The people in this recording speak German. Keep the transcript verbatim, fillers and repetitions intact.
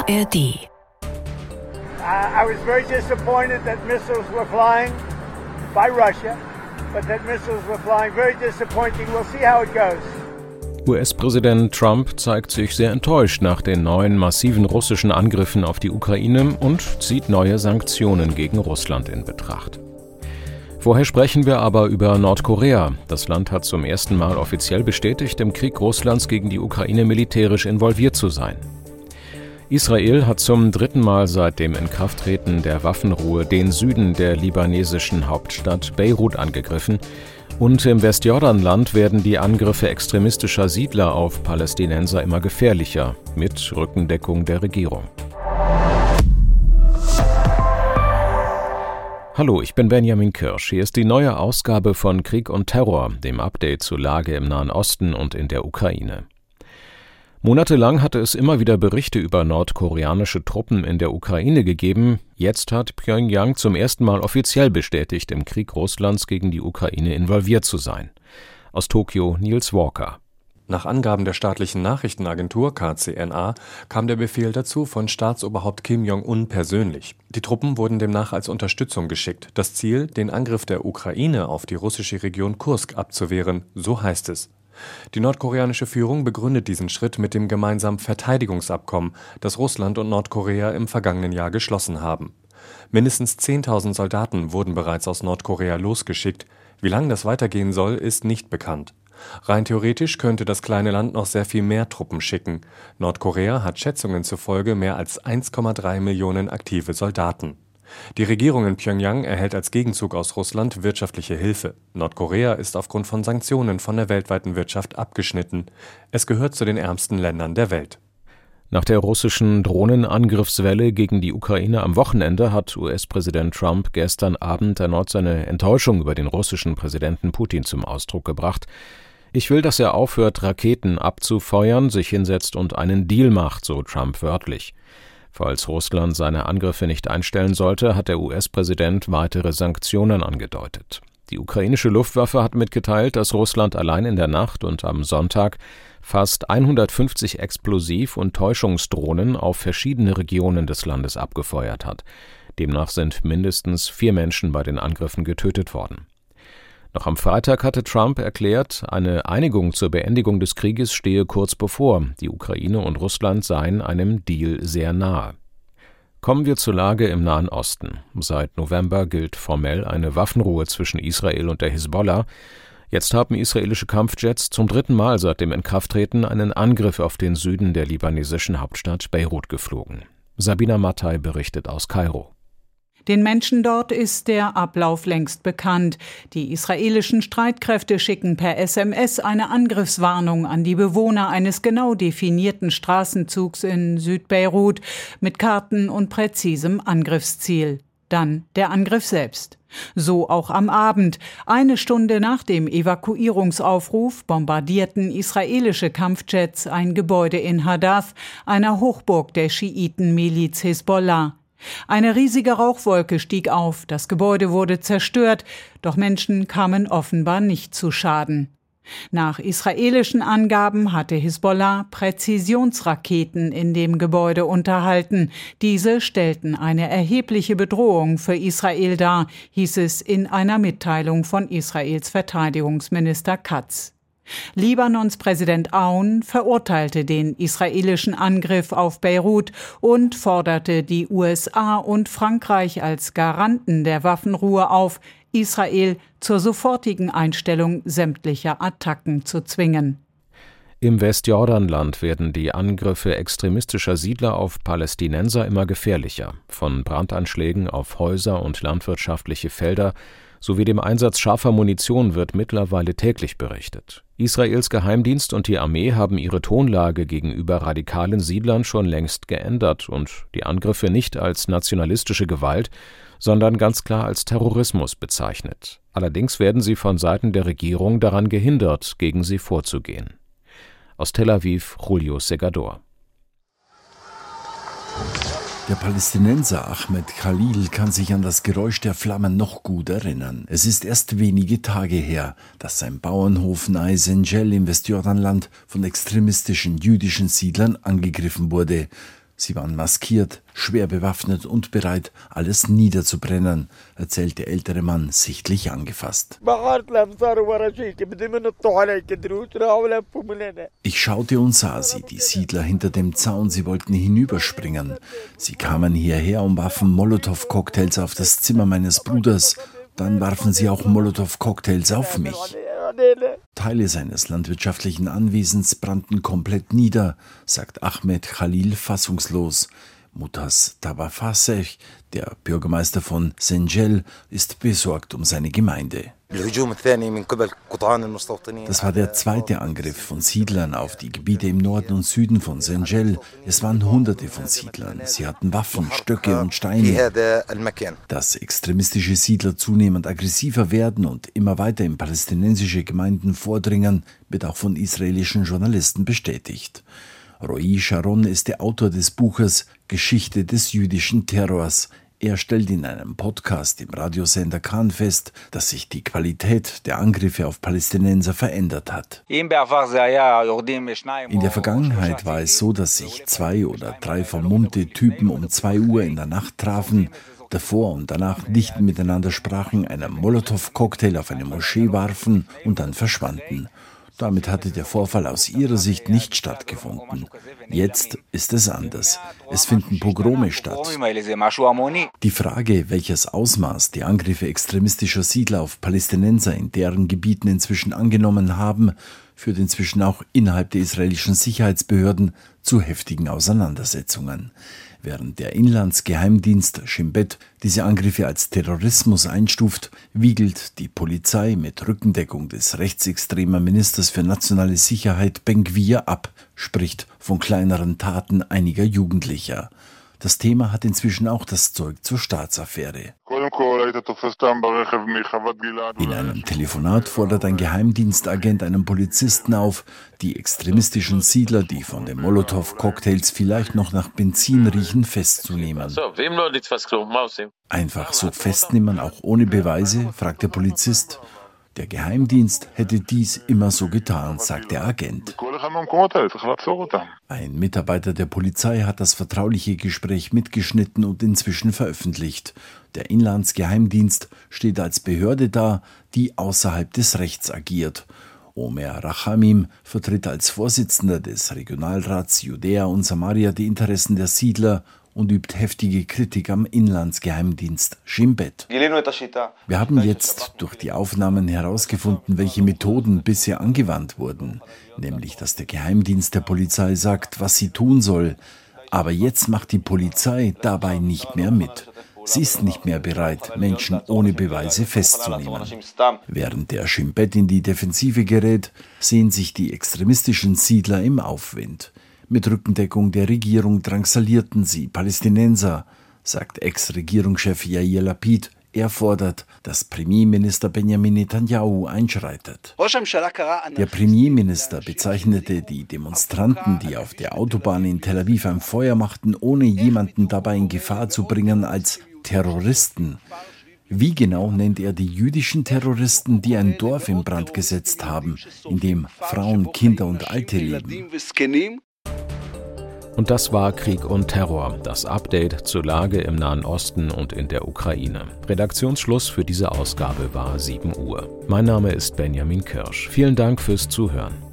A R D. I was very disappointed that missiles were flying by Russia, but that missiles were flying very disappointing. We'll see how it goes. U S-Präsident Trump zeigt sich sehr enttäuscht nach den neuen massiven russischen Angriffen auf die Ukraine und zieht neue Sanktionen gegen Russland in Betracht. Vorher sprechen wir aber über Nordkorea. Das Land hat zum ersten Mal offiziell bestätigt, im Krieg Russlands gegen die Ukraine militärisch involviert zu sein. Israel hat zum dritten Mal seit dem Inkrafttreten der Waffenruhe den Süden der libanesischen Hauptstadt Beirut angegriffen. Und im Westjordanland werden die Angriffe extremistischer Siedler auf Palästinenser immer gefährlicher, mit Rückendeckung der Regierung. Hallo, ich bin Benjamin Kirsch. Hier ist die neue Ausgabe von Krieg und Terror, dem Update zur Lage im Nahen Osten und in der Ukraine. Monatelang hatte es immer wieder Berichte über nordkoreanische Truppen in der Ukraine gegeben. Jetzt hat Pyongyang zum ersten Mal offiziell bestätigt, im Krieg Russlands gegen die Ukraine involviert zu sein. Aus Tokio Niels Walker. Nach Angaben der staatlichen Nachrichtenagentur K C N A kam der Befehl dazu von Staatsoberhaupt Kim Jong-un persönlich. Die Truppen wurden demnach als Unterstützung geschickt. Das Ziel, den Angriff der Ukraine auf die russische Region Kursk abzuwehren, so heißt es. Die nordkoreanische Führung begründet diesen Schritt mit dem gemeinsamen Verteidigungsabkommen, das Russland und Nordkorea im vergangenen Jahr geschlossen haben. Mindestens zehntausend Soldaten wurden bereits aus Nordkorea losgeschickt. Wie lange das weitergehen soll, ist nicht bekannt. Rein theoretisch könnte das kleine Land noch sehr viel mehr Truppen schicken. Nordkorea hat Schätzungen zufolge mehr als eins Komma drei Millionen aktive Soldaten. Die Regierung in Pyongyang erhält als Gegenzug aus Russland wirtschaftliche Hilfe. Nordkorea ist aufgrund von Sanktionen von der weltweiten Wirtschaft abgeschnitten. Es gehört zu den ärmsten Ländern der Welt. Nach der russischen Drohnenangriffswelle gegen die Ukraine am Wochenende hat U S-Präsident Trump gestern Abend erneut seine Enttäuschung über den russischen Präsidenten Putin zum Ausdruck gebracht. Ich will, dass er aufhört, Raketen abzufeuern, sich hinsetzt und einen Deal macht, so Trump wörtlich. Falls Russland seine Angriffe nicht einstellen sollte, hat der U S-Präsident weitere Sanktionen angedeutet. Die ukrainische Luftwaffe hat mitgeteilt, dass Russland allein in der Nacht und am Sonntag fast hundertfünfzig Explosiv- und Täuschungsdrohnen auf verschiedene Regionen des Landes abgefeuert hat. Demnach sind mindestens vier Menschen bei den Angriffen getötet worden. Noch am Freitag hatte Trump erklärt, eine Einigung zur Beendigung des Krieges stehe kurz bevor. Die Ukraine und Russland seien einem Deal sehr nahe. Kommen wir zur Lage im Nahen Osten. Seit November gilt formell eine Waffenruhe zwischen Israel und der Hisbollah. Jetzt haben israelische Kampfjets zum dritten Mal seit dem Inkrafttreten einen Angriff auf den Süden der libanesischen Hauptstadt Beirut geflogen. Sabina Mattei berichtet aus Kairo. Den Menschen dort ist der Ablauf längst bekannt. Die israelischen Streitkräfte schicken per S M S eine Angriffswarnung an die Bewohner eines genau definierten Straßenzugs in Südbeirut mit Karten und präzisem Angriffsziel. Dann der Angriff selbst. So auch am Abend. Eine Stunde nach dem Evakuierungsaufruf bombardierten israelische Kampfjets ein Gebäude in Hadath, einer Hochburg der Schiiten-Miliz Hisbollah. Eine riesige Rauchwolke stieg auf, das Gebäude wurde zerstört, doch Menschen kamen offenbar nicht zu Schaden. Nach israelischen Angaben hatte Hisbollah Präzisionsraketen in dem Gebäude unterhalten. Diese stellten eine erhebliche Bedrohung für Israel dar, hieß es in einer Mitteilung von Israels Verteidigungsminister Katz. Libanons Präsident Aoun verurteilte den israelischen Angriff auf Beirut und forderte die U S A und Frankreich als Garanten der Waffenruhe auf, Israel zur sofortigen Einstellung sämtlicher Attacken zu zwingen. Im Westjordanland werden die Angriffe extremistischer Siedler auf Palästinenser immer gefährlicher. Von Brandanschlägen auf Häuser und landwirtschaftliche Felder sowie dem Einsatz scharfer Munition wird mittlerweile täglich berichtet. Israels Geheimdienst und die Armee haben ihre Tonlage gegenüber radikalen Siedlern schon längst geändert und die Angriffe nicht als nationalistische Gewalt, sondern ganz klar als Terrorismus bezeichnet. Allerdings werden sie von Seiten der Regierung daran gehindert, gegen sie vorzugehen. Aus Tel Aviv, Julio Segador. Der Palästinenser Ahmed Khalil kann sich an das Geräusch der Flammen noch gut erinnern. Es ist erst wenige Tage her, dass sein Bauernhof nahe Senjel im Westjordanland von extremistischen jüdischen Siedlern angegriffen wurde. Sie waren maskiert, schwer bewaffnet und bereit, alles niederzubrennen, erzählt der ältere Mann, sichtlich angefasst. Ich schaute und sah sie, die Siedler hinter dem Zaun, sie wollten hinüberspringen. Sie kamen hierher und warfen Molotow-Cocktails auf das Zimmer meines Bruders. Dann warfen sie auch Molotow-Cocktails auf mich. Teile seines landwirtschaftlichen Anwesens brannten komplett nieder, sagt Ahmed Khalil fassungslos. Mutas Tabafasech, der Bürgermeister von Senjel, ist besorgt um seine Gemeinde. Das war der zweite Angriff von Siedlern auf die Gebiete im Norden und Süden von Senjel. Es waren Hunderte von Siedlern. Sie hatten Waffen, Stöcke und Steine. Dass extremistische Siedler zunehmend aggressiver werden und immer weiter in palästinensische Gemeinden vordringen, wird auch von israelischen Journalisten bestätigt. Roy Sharon ist der Autor des Buches Geschichte des jüdischen Terrors. Er stellt in einem Podcast im Radiosender Kan fest, dass sich die Qualität der Angriffe auf Palästinenser verändert hat. In der Vergangenheit war es so, dass sich zwei oder drei vermummte Typen um zwei Uhr in der Nacht trafen, davor und danach nicht miteinander sprachen, einen Molotow-Cocktail auf eine Moschee warfen und dann verschwanden. Damit hatte der Vorfall aus ihrer Sicht nicht stattgefunden. Jetzt ist es anders. Es finden Pogrome statt. Die Frage, welches Ausmaß die Angriffe extremistischer Siedler auf Palästinenser in deren Gebieten inzwischen angenommen haben, führt inzwischen auch innerhalb der israelischen Sicherheitsbehörden zu heftigen Auseinandersetzungen. Während der Inlandsgeheimdienst Shin Bet diese Angriffe als Terrorismus einstuft, wiegelt die Polizei mit Rückendeckung des rechtsextremen Ministers für nationale Sicherheit Ben-Gvir ab, spricht von kleineren Taten einiger Jugendlicher. Das Thema hat inzwischen auch das Zeug zur Staatsaffäre. In einem Telefonat fordert ein Geheimdienstagent einen Polizisten auf, die extremistischen Siedler, die von den Molotow-Cocktails vielleicht noch nach Benzin riechen, festzunehmen. Einfach so festnehmen, auch ohne Beweise, fragt der Polizist. Der Geheimdienst hätte dies immer so getan, sagt der Agent. Ein Mitarbeiter der Polizei hat das vertrauliche Gespräch mitgeschnitten und inzwischen veröffentlicht. Der Inlandsgeheimdienst steht als Behörde da, die außerhalb des Rechts agiert. Omer Rachamim vertritt als Vorsitzender des Regionalrats Judäa und Samaria die Interessen der Siedler und übt heftige Kritik am Inlandsgeheimdienst Shin Bet. Wir haben jetzt durch die Aufnahmen herausgefunden, welche Methoden bisher angewandt wurden, nämlich dass der Geheimdienst der Polizei sagt, was sie tun soll, aber jetzt macht die Polizei dabei nicht mehr mit. Sie ist nicht mehr bereit, Menschen ohne Beweise festzunehmen. Während der Shin Bet in die Defensive gerät, sehen sich die extremistischen Siedler im Aufwind. Mit Rückendeckung der Regierung drangsalierten sie Palästinenser, sagt Ex-Regierungschef Yair Lapid. Er fordert, dass Premierminister Benjamin Netanyahu einschreitet. Der Premierminister bezeichnete die Demonstranten, die auf der Autobahn in Tel Aviv ein Feuer machten, ohne jemanden dabei in Gefahr zu bringen, als Terroristen. Wie genau nennt er die jüdischen Terroristen, die ein Dorf in Brand gesetzt haben, in dem Frauen, Kinder und Alte leben? Und das war Krieg und Terror, das Update zur Lage im Nahen Osten und in der Ukraine. Redaktionsschluss für diese Ausgabe war sieben Uhr. Mein Name ist Benjamin Kirsch. Vielen Dank fürs Zuhören.